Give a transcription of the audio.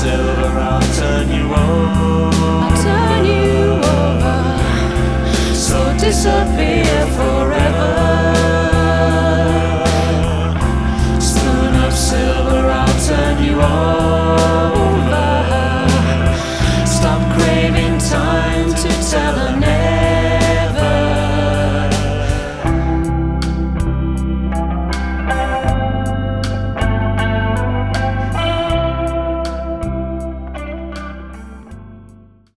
silver, I'll turn you over. I'll turn you over. So disappear forever.